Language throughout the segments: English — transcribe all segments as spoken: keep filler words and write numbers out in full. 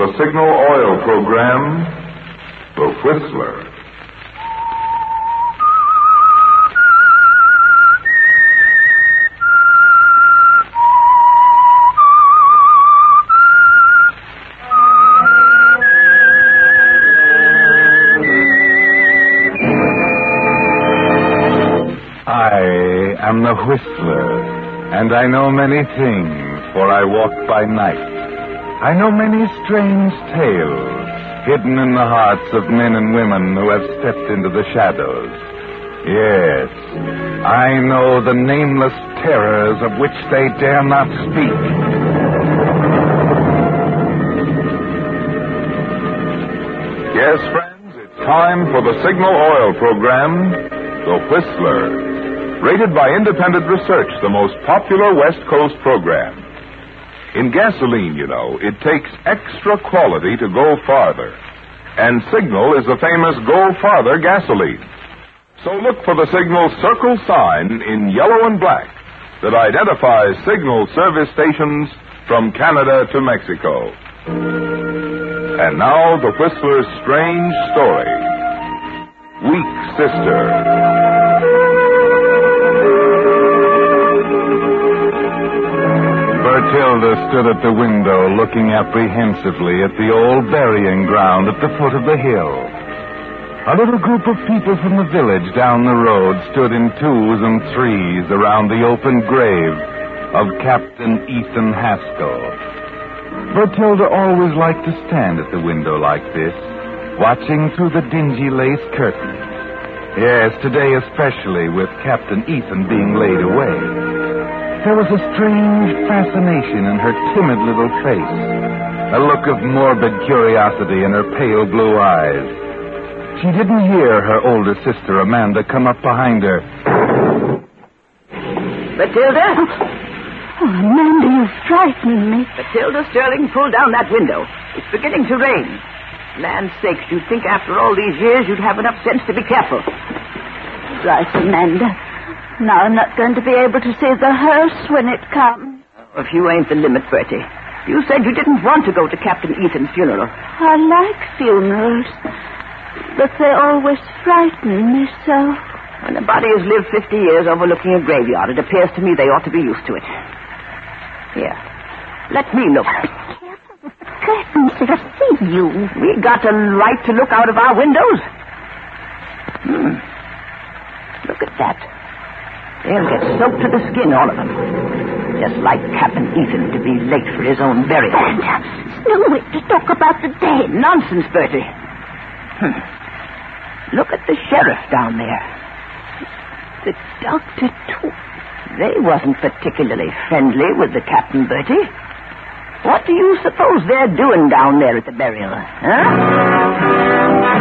the Signal Oil program, The Whistler. I am the Whistler, and I know many things, for I walk by night. I know many strange tales, hidden in the hearts of men and women who have stepped into the shadows. Yes, I know the nameless terrors of which they dare not speak. Yes, friends, it's time for the Signal Oil program, The Whistler. Rated by Independent Research, the most popular West Coast program. In gasoline, you know, it takes extra quality to go farther. And Signal is the famous Go Farther gasoline. So look for the Signal circle sign in yellow and black that identifies Signal service stations from Canada to Mexico. And now, the Whistler's strange story. Weak Sister. Bertilda stood at the window looking apprehensively at the old burying ground at the foot of the hill. A little group of people from the village down the road stood in twos and threes around the open grave of Captain Ethan Haskell. Bertilda always liked to stand at the window like this, watching through the dingy lace curtains. Yes, today especially, with Captain Ethan being laid away. There was a strange fascination in her timid little face, a look of morbid curiosity in her pale blue eyes. She didn't hear her older sister, Amanda, come up behind her. Matilda? Oh, Amanda, you frightened me. Matilda Sterling, pull down that window. It's beginning to rain. Land's sakes, you'd think after all these years you'd have enough sense to be careful. Right, Amanda. Now I'm not going to be able to see the hearse when it comes. If you ain't the limit, Bertie. You said you didn't want to go to Captain Ethan's funeral. I like funerals, but they always frighten me so. When a body has lived fifty years overlooking a graveyard, it appears to me they ought to be used to it. Here, let me look. Careful with the curtains, they'll see you. We got a right to look out of our windows. Hmm. Look at that. They'll get soaked to the skin, all of them. Just like Captain Ethan to be late for his own burial. Amanda, it's no way to talk about the dead. Nonsense, Bertie. Hmm. Look at the sheriff down there. The doctor, too. They wasn't particularly friendly with the captain, Bertie. What do you suppose they're doing down there at the burial, huh?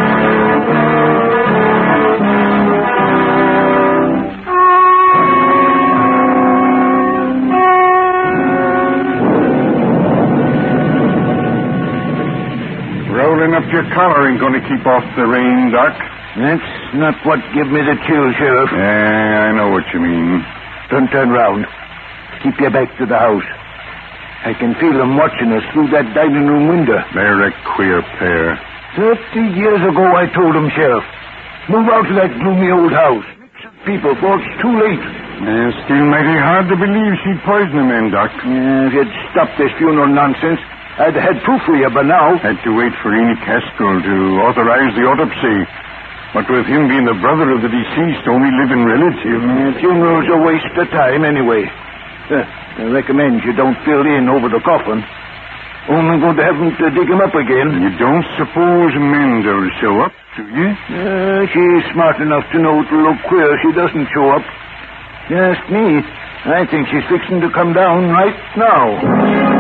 Rolling up your collar ain't going to keep off the rain, Doc. That's not what give me the chill, Sheriff. Yeah, I know what you mean. Don't turn round. Keep your back to the house. I can feel them watching us through that dining room window. They're a queer pair. Thirty years ago, I told them, Sheriff, move out of that gloomy old house. People thought it's too late. Yeah, still mighty hard to believe she'd poison the men, Doc. Yeah, if you'd stopped this funeral nonsense, I'd have had proof for you by now. Had to wait for Enoch Haskell to authorize the autopsy. What with him being the brother of the deceased, only living relative. Uh, funeral's a waste of time anyway. Uh, I recommend you don't fill in over the coffin. Only going to have them to dig him up again. You don't suppose Amanda'll show up, do you? Uh, she's smart enough to know it'll look queer if she doesn't show up. You ask me, I think she's fixing to come down right now.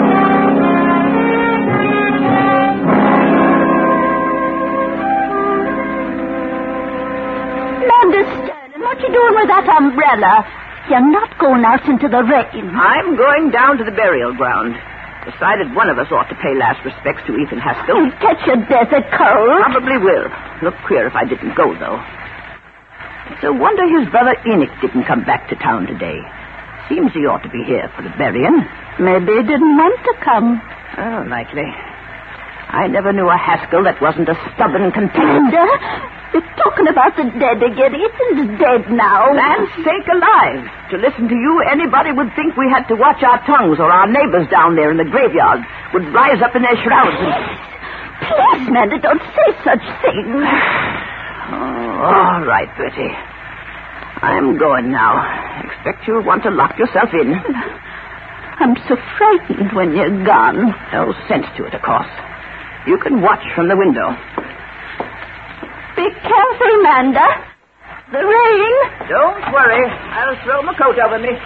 What you doing with that umbrella? You're not going out into the rain. I'm going down to the burial ground. Decided one of us ought to pay last respects to Ethan Haskell. You'll catch a desert cold. Probably will. Look queer if I didn't go, though. It's a wonder his brother Enoch didn't come back to town today. Seems he ought to be here for the burying. Maybe he didn't want to come. Oh, likely. I never knew a Haskell that wasn't a stubborn contender. Amanda, you're talking about the dead again. Ethan's dead now. Land's sake alive. To listen to you, anybody would think we had to watch our tongues, or our neighbors down there in the graveyard would rise up in their shrouds and... Please, Amanda, don't say such things. Oh, all right, Bertie. I'm going now. Expect you'll want to lock yourself in. I'm so frightened when you're gone. No sense to it, of course. You can watch from the window. Be careful, Amanda. The rain. Don't worry. I'll throw my coat over me.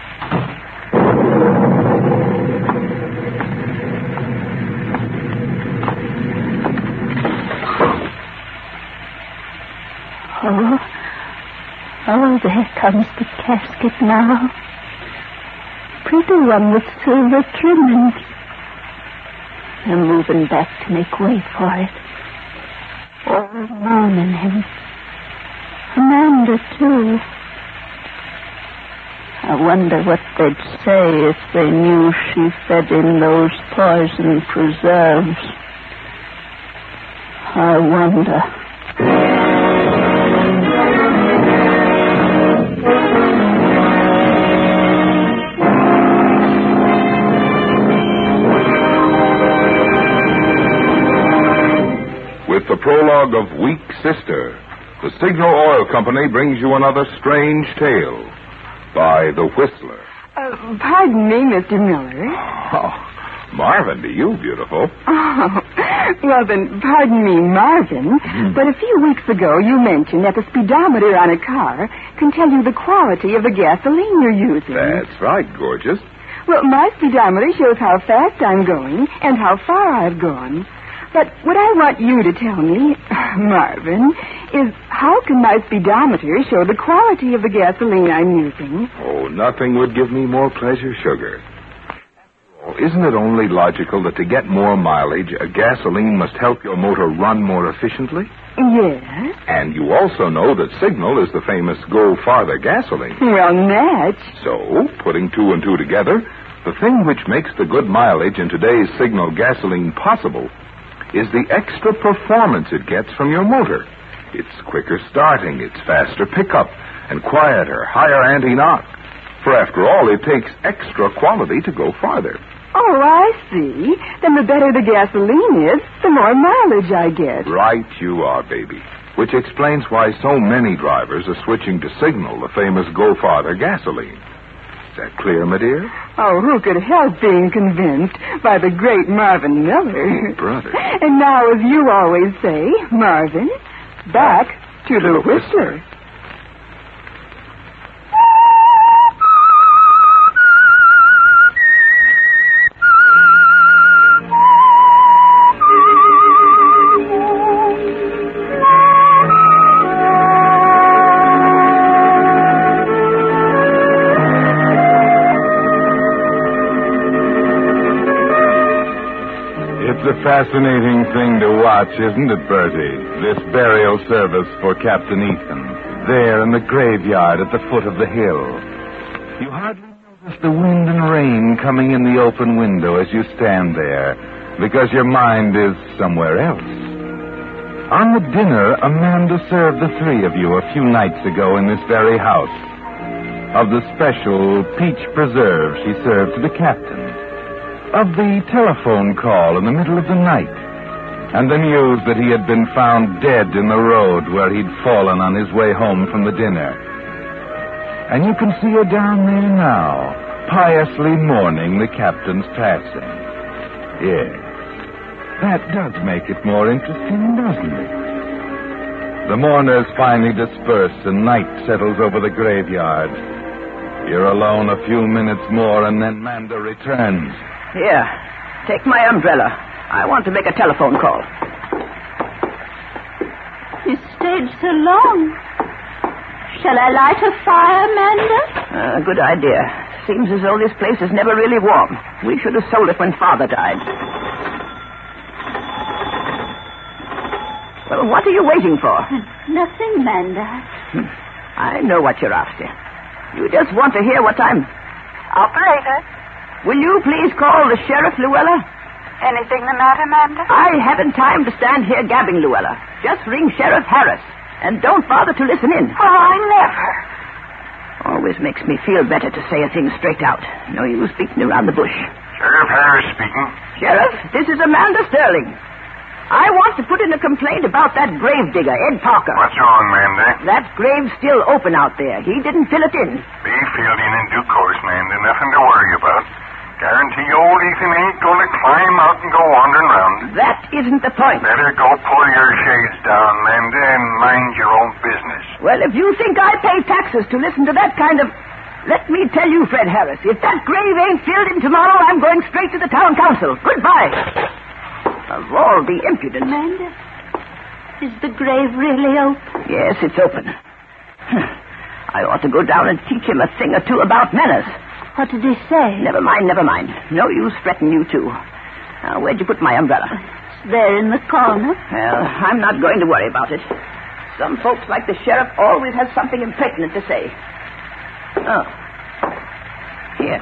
Oh, oh, there comes the casket now. Pretty one with silver trimmings. They're moving back to make way for it. All mourning him. Amanda, too. I wonder what they'd say if they knew she fed in those poison preserves. I wonder. With the prologue of Weak Sister, the Signal Oil Company brings you another strange tale by The Whistler. Uh, pardon me, Mister Miller. Oh, Marvin, to you, beautiful. Oh, well then, pardon me, Marvin, mm. but a few weeks ago you mentioned that the speedometer on a car can tell you the quality of the gasoline you're using. That's right, gorgeous. Well, my speedometer shows how fast I'm going and how far I've gone. But what I want you to tell me, Marvin, is how can my speedometer show the quality of the gasoline I'm using? Oh, nothing would give me more pleasure, sugar. Oh, isn't it only logical that to get more mileage, a gasoline must help your motor run more efficiently? Yes. And you also know that Signal is the famous Go Farther gasoline. Well, Natch. So, putting two and two together, the thing which makes the good mileage in today's Signal gasoline possible is the extra performance it gets from your motor. It's quicker starting, it's faster pickup, and quieter, higher anti-knock. For after all, it takes extra quality to go farther. Oh, I see. Then the better the gasoline is, the more mileage I get. Right you are, baby. Which explains why so many drivers are switching to Signal, the famous Go Farther gasoline. Is that clear, my dear? Oh, who could help being convinced by the great Marvin Miller? Oh, brother. And now, as you always say, Marvin, back to the Whistler. It's a fascinating thing to watch, isn't it, Bertie? This burial service for Captain Ethan, there in the graveyard at the foot of the hill. You hardly notice the wind and rain coming in the open window as you stand there, because your mind is somewhere else. On the dinner Amanda served the three of you a few nights ago in this very house. Of the special peach preserve she served to the captain. Of the telephone call in the middle of the night, and the news that he had been found dead in the road where he'd fallen on his way home from the dinner. And you can see her down there now, piously mourning the captain's passing. Yes, that does make it more interesting, doesn't it? The mourners finally disperse and night settles over the graveyard. You're alone a few minutes more and then Manda returns. Here, take my umbrella. I want to make a telephone call. You stayed so long. Shall I light a fire, Amanda? Uh, good idea. Seems as though this place is never really warm. We should have sold it when Father died. Well, what are you waiting for? Nothing, Amanda. Hmm. I know what you're after. You just want to hear what I'm... Operator, will you please call the Sheriff, Luella? Anything the matter, Amanda? I haven't time to stand here gabbing, Luella. Just ring Sheriff Harris. And don't bother to listen in. Oh, I never. Always makes me feel better to say a thing straight out. No use beating around the bush. Sheriff Harris speaking. Sheriff, this is Amanda Sterling. I want to put in a complaint about that grave digger, Ed Parker. What's wrong, Mandy? That grave's still open out there. He didn't fill it in. Be filled in in due course, Mandy. Nothing to worry about. Guarantee old Ethan ain't going to climb out and go wandering round. That isn't the point. Better go pull your shades down, Mandy, and mind your own business. Well, if you think I pay taxes to listen to that kind of... Let me tell you, Fred Harris, if that grave ain't filled in tomorrow, I'm going straight to the town council. Goodbye. Of all the impudence. Amanda, is the grave really open? Yes, it's open. I ought to go down and teach him a thing or two about manners. What did he say? Never mind, never mind. No use fretting you two. Now, where'd you put my umbrella? It's there in the corner. Well, I'm not going to worry about it. Some folks like the sheriff always has something impertinent to say. Oh. Here.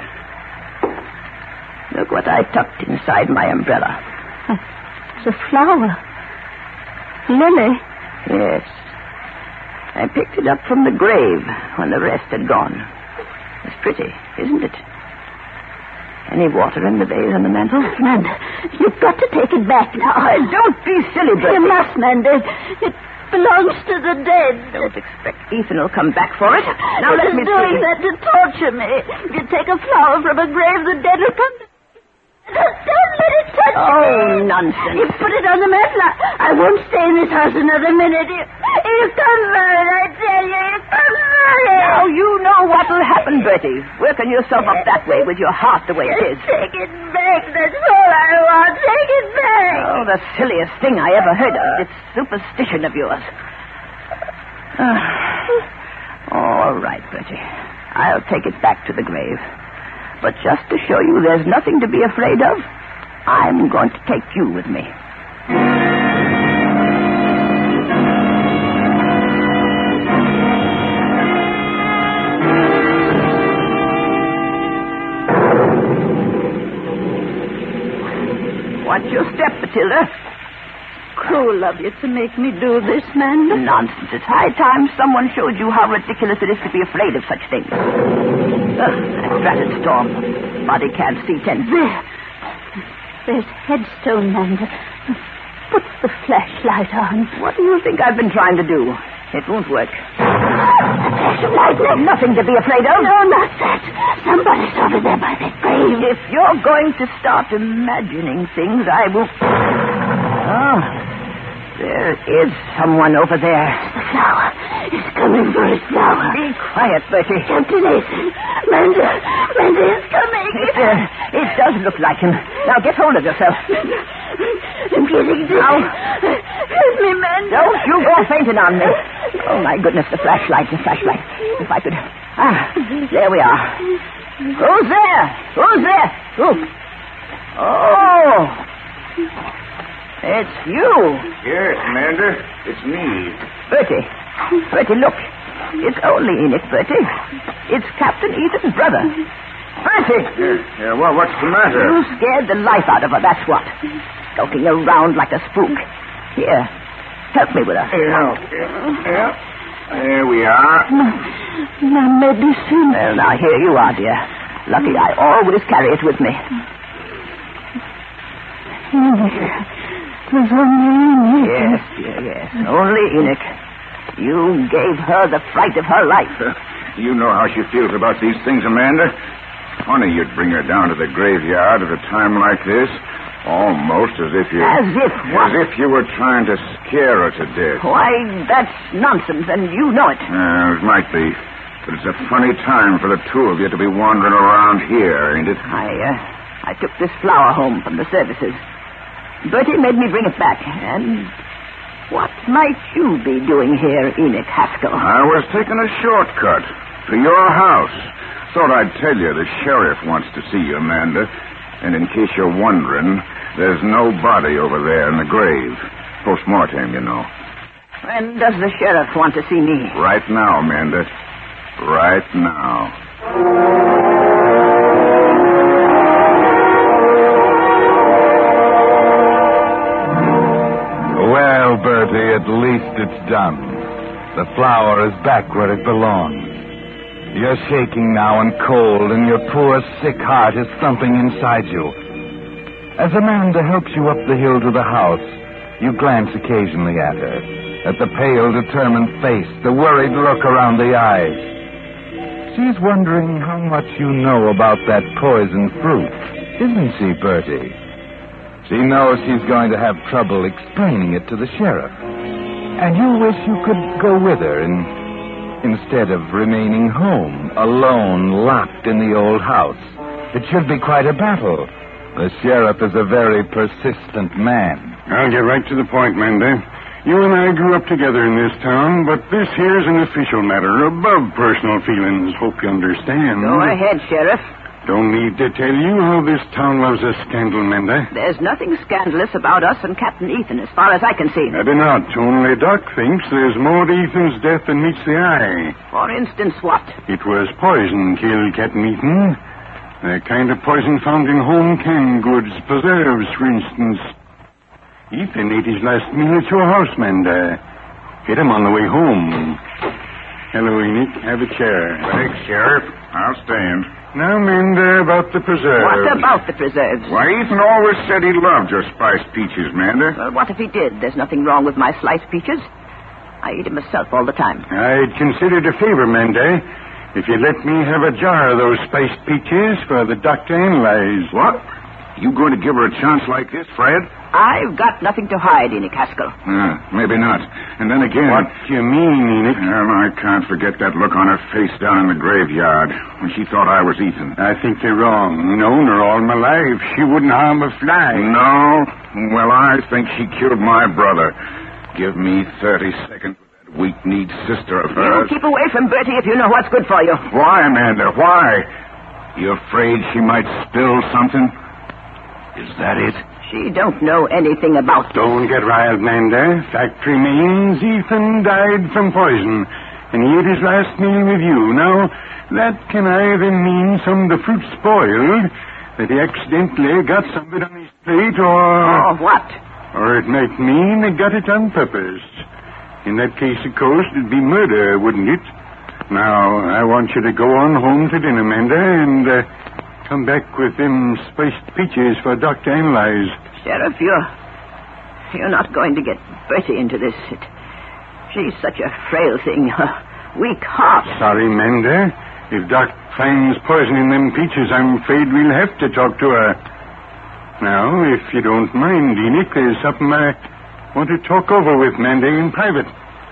Look what I tucked inside my umbrella. It's a flower. Lily. Yes. I picked it up from the grave when the rest had gone. It's pretty, isn't it? Any water in the vase on the mantel? Amanda, you've got to take it back now. Oh, don't be silly, Bertie. You must, Amanda. It belongs to the dead. Don't expect Ethan will come back for it. Now it let me is doing see. that to torture me. If you take a flower from a grave, the dead will come to... Don't let it touch Oh, me. nonsense. You put it on the mantel. I, I won't stay in this house another minute. You, you come running, I tell you. You come running. Now you know what'll happen, Bertie. Working yourself up that way with your heart the way it is. Take it back. That's all I want. Take it back. Oh, the silliest thing I ever heard of. This superstition of yours. All right, Bertie. I'll take it back to the grave. But just to show you there's nothing to be afraid of, I'm going to take you with me. Watch your step, Matilda. Cruel of you to make me do this, Amanda. Nonsense. It's high time someone showed you how ridiculous it is to be afraid of such things. Ugh, that dratted storm. Body can't see ten. There. There's headstone, Amanda. Put the flashlight on. What do you think I've been trying to do? It won't work. Flashlight, There's nothing to be afraid of. No, not that. Somebody's over there by that grave. If you're going to start imagining things, I will... Oh, there is someone over there. The flower. He's coming for his flower. Be quiet, Bertie. Captain Ethan. Amanda. Amanda is coming. It, uh, it does look like him. Now get hold of yourself. I'm getting dizzy. Now. Help me, Amanda. Don't you go fainting on me. Oh, my goodness, the flashlight, the flashlight. If I could... Ah, there we are. Who's there? Who's there? Who? Oh. It's you. Yes, Amanda. It's me. Bertie. Bertie, look. It's only Enoch, Bertie. It's Captain Ethan's brother. Bertie! Yeah, yeah, well, what's the matter? You scared the life out of her, that's what. Skulking around like a spook. Here, help me with her. Yeah, yeah. There we are. My medicine. Well, now, here you are, dear. Lucky I always carry it with me. It was only Enoch. Yes, dear, yes. Only Enoch. You gave her the fright of her life. You know how she feels about these things, Amanda. Funny you'd bring her down to the graveyard at a time like this. Almost as if you... As if what? As if you were trying to scare her to death. Why, that's nonsense, and you know it. Uh, it might be. But it's a funny time for the two of you to be wandering around here, ain't it? I, uh, I took this flower home from the services. Bertie made me bring it back, and what might you be doing here, Enoch Haskell? I was taking a shortcut to your house. Thought I'd tell you the sheriff wants to see you, Amanda. And in case you're wondering, there's no body over there in the grave. Post-mortem, you know. When does the sheriff want to see me? Right now, Amanda. Right now. Bertie, at least it's done. The flower is back where it belongs. You're shaking now and cold, and your poor sick heart is thumping inside you. As Amanda helps you up the hill to the house, you glance occasionally at her, at the pale, determined face, the worried look around the eyes. She's wondering how much you know about that poison fruit, isn't she, Bertie? She knows she's going to have trouble explaining it to the sheriff. And you wish you could go with her in, instead of remaining home, alone, locked in the old house. It should be quite a battle. The sheriff is a very persistent man. I'll get right to the point, Mandy. You and I grew up together in this town, but this here's an official matter, above personal feelings. Hope you understand. Go ahead, Sheriff. Don't need to tell you how this town loves a scandal, Mandy. There's nothing scandalous about us and Captain Ethan, as far as I can see. Maybe not. Only Doc thinks there's more to Ethan's death than meets the eye. For instance, what? It was poison killed Captain Ethan. The kind of poison found in home canned goods, preserves, for instance. Ethan ate his last meal at your house, Mandy. Hit him on the way home. Hello, Enoch. Have a chair. Thanks, Sheriff. I'll stand. Now, Mandy, about the preserves. What about the preserves? Why, Ethan always said he loved your spiced peaches, Mandy. Well, what if he did? There's nothing wrong with my sliced peaches. I eat them myself all the time. I'd consider it a favor, Mandy, if you'd let me have a jar of those spiced peaches for the doctor to analyze. What? You going to give her a chance like this, Fred? I've got nothing to hide, Enoch Haskell. Uh, maybe not. And then again... What do you mean, Enoch? Well, I can't forget that look on her face down in the graveyard when she thought I was Ethan. I think they're wrong. Known her all my life. She wouldn't harm a fly. No? Well, I think she killed my brother. Give me thirty seconds with that weak-kneed sister of hers. You keep away from Bertie if you know what's good for you. Why, Amanda? Why? You afraid she might spill something? Is that it? She don't know anything about this. Don't get riled, Mandy. Fact remains, Ethan died from poison, and he ate his last meal with you. Now, that can either mean some of the fruit spoiled, that he accidentally got some of it on his plate, or... Or what? Or it might mean he got it on purpose. In that case, of course, it'd be murder, wouldn't it? Now, I want you to go on home to dinner, Mandy, and... Uh, Come back with them spiced peaches for Doctor Analyze. Sheriff, you're... You're not going to get Bertie into this. It, she's such a frail thing, a weak heart. Sorry, Mandy. If Doc finds poison in them peaches, I'm afraid we'll have to talk to her. Now, if you don't mind, Enoch, there's something I want to talk over with Mandy in private.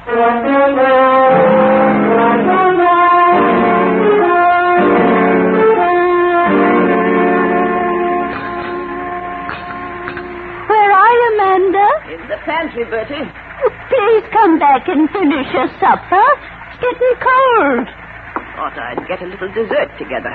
Amanda? In the pantry, Bertie. Oh, please come back and finish your supper. It's getting cold. Thought I'd get a little dessert together.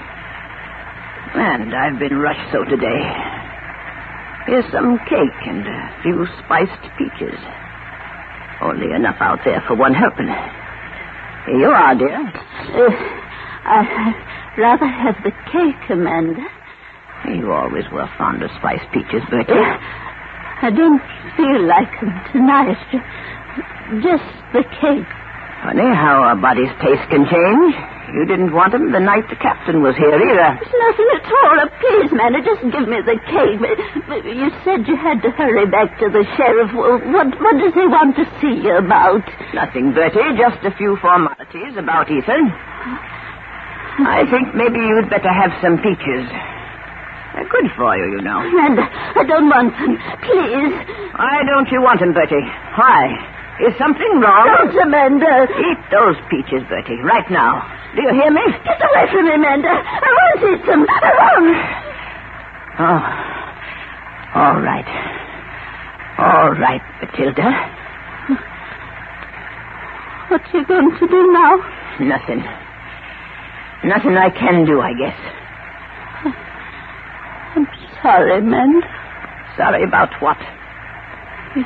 And I've been rushed so today. Here's some cake and a few spiced peaches. Only enough out there for one helping. Here you are, dear. Uh, I'd rather have the cake, Amanda. You always were fond of spiced peaches, Bertie. Uh, I don't feel like them tonight. Just the cake. Funny how a body's taste can change. You didn't want them the night the captain was here, either. It's nothing at all. Uh, please, Manny, just give me the cake. You said you had to hurry back to the sheriff. What, what does he want to see you about? Nothing, Bertie. Just a few formalities about Ethan. I think maybe you'd better have some peaches. They're good for you, you know. And I don't want them. Please. Why don't you want them, Bertie? Why? Is something wrong? Don't, Amanda. Eat those peaches, Bertie, right now. Do you hear me? Get away from me, Amanda. I won't eat them. I won't. Oh. All right. All right, Matilda. What are you going to do now? Nothing. Nothing I can do, I guess. I'm sorry, Amanda. Sorry about what? You,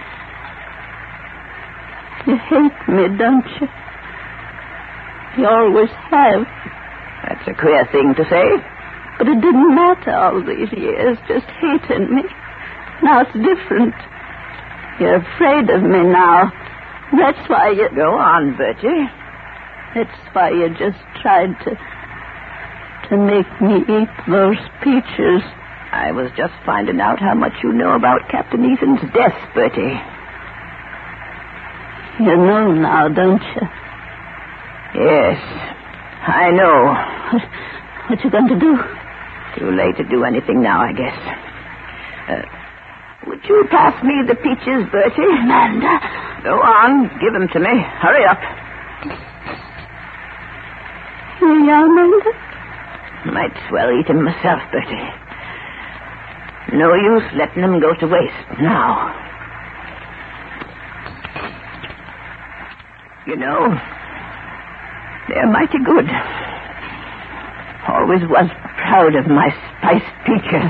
you hate me, don't you? You always have. That's a queer thing to say. But it didn't matter all these years, just hating me. Now it's different. You're afraid of me now. That's why you... Go on, Bertie. That's why you just tried to... to make me eat those peaches. I was just finding out how much you know about Captain Ethan's death, Bertie. You know now, don't you? Yes, I know. What, what you going to do? Too late to do anything now, I guess. Uh, would you pass me the peaches, Bertie? Amanda. Go on, give them to me. Hurry up. Here you are, Amanda. Might as well eat them myself, Bertie. No use letting them go to waste now. You know, they're mighty good. Always was proud of my spiced peaches.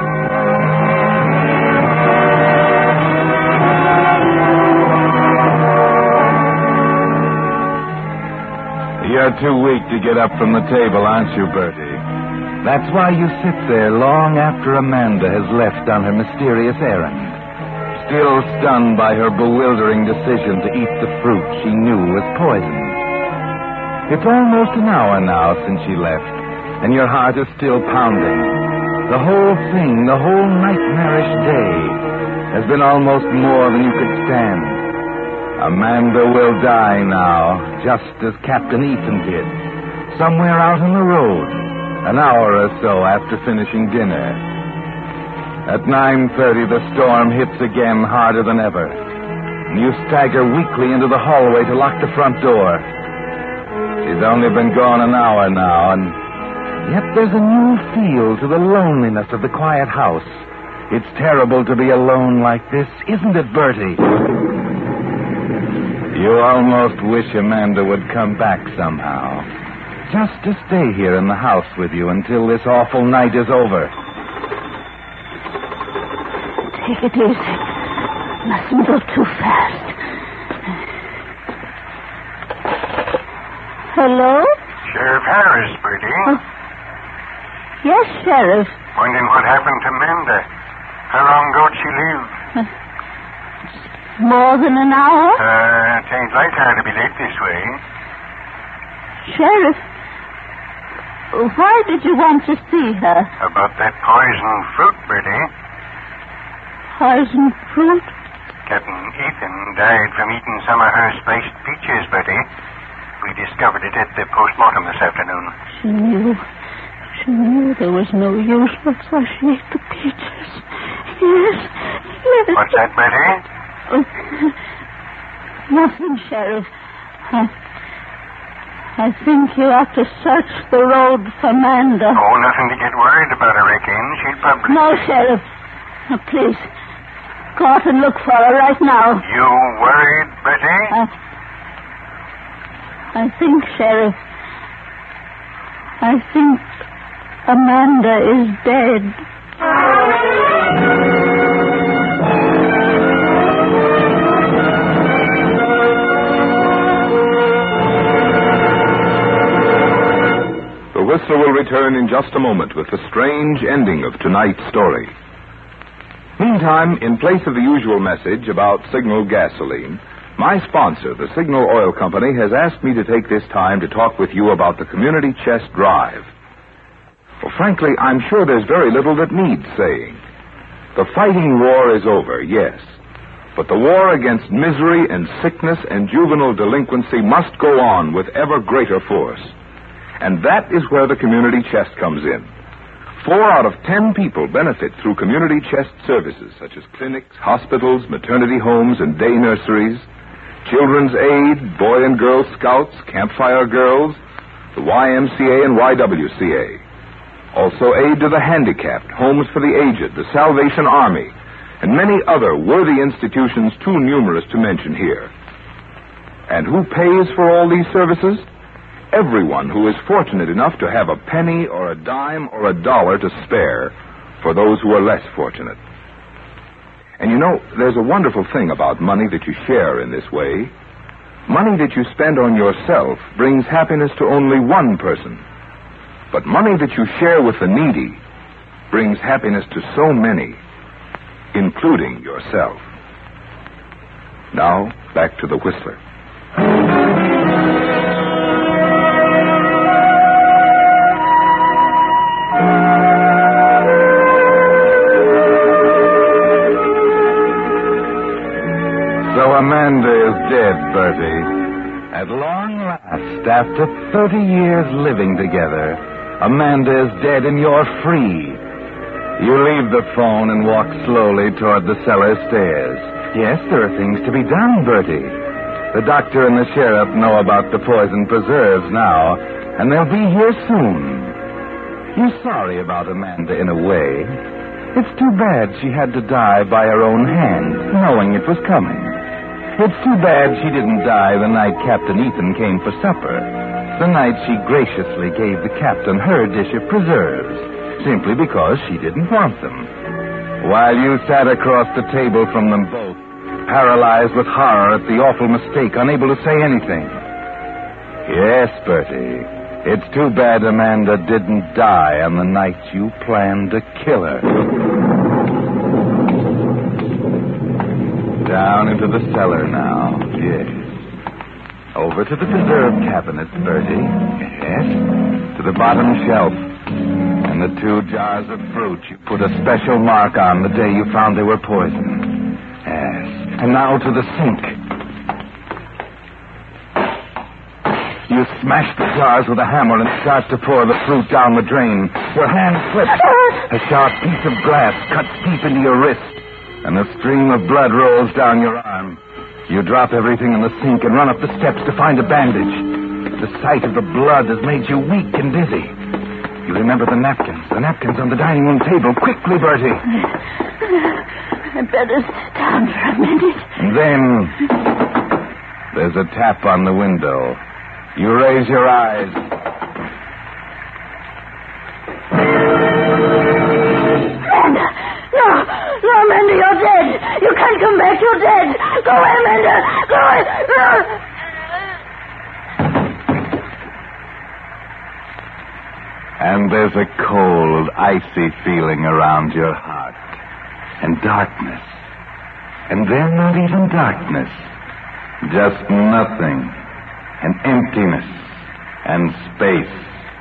You're too weak to get up from the table, aren't you, Bertie? That's why you sit there long after Amanda has left on her mysterious errand, still stunned by her bewildering decision to eat the fruit she knew was poisoned. It's almost an hour now since she left, and your heart is still pounding. The whole thing, the whole nightmarish day, has been almost more than you could stand. Amanda will die now, just as Captain Ethan did, somewhere out on the road, an hour or so after finishing dinner. At nine thirty, the storm hits again harder than ever, and you stagger weakly into the hallway to lock the front door. She's only been gone an hour now, and yet there's a new feel to the loneliness of the quiet house. It's terrible to be alone like this, isn't it, Bertie? You almost wish Amanda would come back somehow, just to stay here in the house with you until this awful night is over. Take it easy. Mustn't go too fast. Hello? Sheriff Harris, Bertie. Oh. Yes, Sheriff. Wondering what happened to Amanda. How long ago did she leave? Uh, more than an hour? Uh, it ain't like her to be late this way. Sheriff, why did you want to see her? About that poisoned fruit, Bertie. Poisoned fruit? Captain Ethan died from eating some of her spiced peaches, Bertie. We discovered it at the postmortem this afternoon. She knew. She knew there was no use. That's why she ate the peaches. Yes, yes. What's that, Bertie? Oh, nothing, Sheriff. I, I think you ought to search the road for Amanda. Oh, nothing to get worried about, I reckon. She'll probably... No, Sheriff. Now, please, go out and look for her right now. You worried, Bertie? I, I think, Sheriff, I think Amanda is dead. The Whistler will return in just a moment with the strange ending of tonight's story. Meantime, in place of the usual message about Signal gasoline, my sponsor, the Signal Oil Company, has asked me to take this time to talk with you about the Community Chest Drive. Well, frankly, I'm sure there's very little that needs saying. The fighting war is over, yes. But the war against misery and sickness and juvenile delinquency must go on with ever greater force. And that is where the Community Chest comes in. Four out of ten people benefit through Community Chest services, such as clinics, hospitals, maternity homes, and day nurseries, Children's Aid, Boy and Girl Scouts, Campfire Girls, the Y M C A and Y W C A. Also aid to the handicapped, Homes for the Aged, the Salvation Army, and many other worthy institutions too numerous to mention here. And who pays for all these services? Everyone who is fortunate enough to have a penny or a dime or a dollar to spare for those who are less fortunate. And you know, there's a wonderful thing about money that you share in this way. Money that you spend on yourself brings happiness to only one person. But money that you share with the needy brings happiness to so many, including yourself. Now, back to the Whistler. So Amanda is dead, Bertie. At long last, after thirty years living together, Amanda is dead and you're free. You leave the phone and walk slowly toward the cellar stairs. Yes, there are things to be done, Bertie. The doctor and the sheriff know about the poison preserves now, and they'll be here soon. You're sorry about Amanda in a way. It's too bad she had to die by her own hand, knowing it was coming. It's too bad she didn't die the night Captain Ethan came for supper, the night she graciously gave the captain her dish of preserves, simply because she didn't want them. While you sat across the table from them both, paralyzed with horror at the awful mistake, unable to say anything. Yes, Bertie, it's too bad Amanda didn't die on the night you planned to kill her. Down into the cellar now, yes. Over to the preserve cabinet, Bertie. Yes. To the bottom shelf. And the two jars of fruit you put a special mark on the day you found they were poisoned. Yes. And now to the sink. You smash the jars with a hammer and start to pour the fruit down the drain. Your hand slips. A sharp piece of glass cuts deep into your wrist, and a stream of blood rolls down your arm. You drop everything in the sink and run up the steps to find a bandage. The sight of the blood has made you weak and dizzy. You remember the napkins, the napkins on the dining room table. Quickly, Bertie. I'd better sit down for a minute. And then there's a tap on the window. You raise your eyes. Amanda! No! No, Amanda, you're dead! You can't come back, you're dead! Go away, Amanda! Go away! No! And there's a cold, icy feeling around your heart. And darkness. And then not even darkness. Just nothing. And emptiness. And space.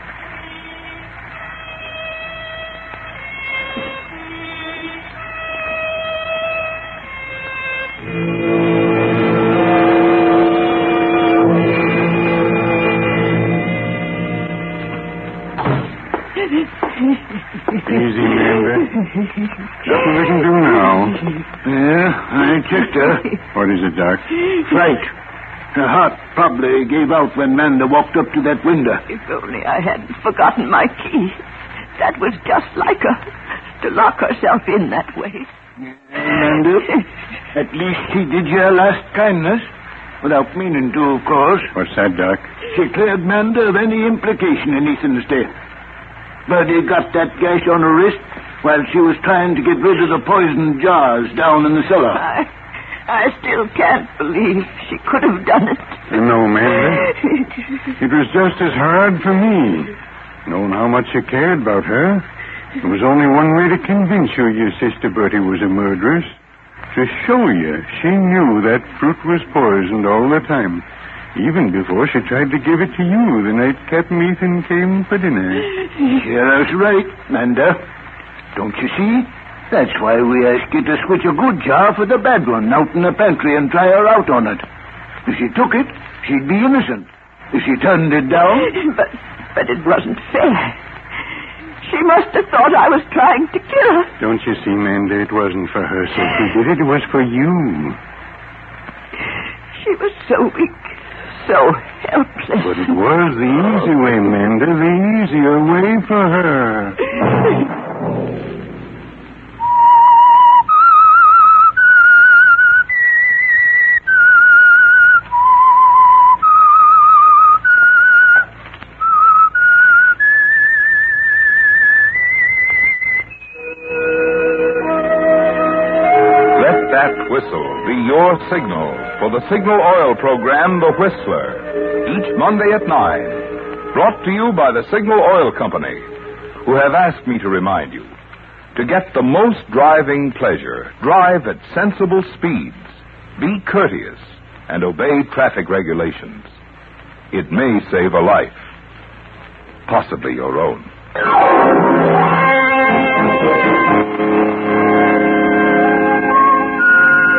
Easy, Amanda. Nothing we can do now. Yeah, I checked her. What is it, Doc? Fright. Her heart probably gave out when Amanda walked up to that window. If only I hadn't forgotten my key. That was just like her, to lock herself in that way. Amanda, at least she did you a last kindness. Without meaning to, of course. What's that, Doc? She cleared Amanda of any implication in Ethan's death. Birdie got that gash on her wrist while she was trying to get rid of the poison jars down in the cellar. I, I still can't believe she could have done it. No, Amanda. It was just as hard for me. Knowing how much you cared about her, there was only one way to convince you your sister Bertie was a murderess. To show you she knew that fruit was poisoned all the time. Even before she tried to give it to you the night Captain Ethan came for dinner. Sheriff's right, Amanda. Don't you see? That's why we asked you to switch a good jar for the bad one out in the pantry and try her out on it. If she took it, she'd be innocent. If she turned it down... But, but it wasn't fair. She must have thought I was trying to kill her. Don't you see, Amanda, it wasn't for her sake we did it. It was for you. She was so weak. So helpless. But it was the easy way, Amanda, the easier way for her. Let that whistle be your signal for the Signal Oil program, The Whistler, each Monday at nine. Brought to you by the Signal Oil Company, who have asked me to remind you, to get the most driving pleasure, drive at sensible speeds. Be courteous and obey traffic regulations. It may save a life, possibly your own.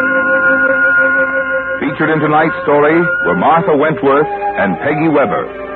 Featured in tonight's story were Martha Wentworth and Peggy Weber.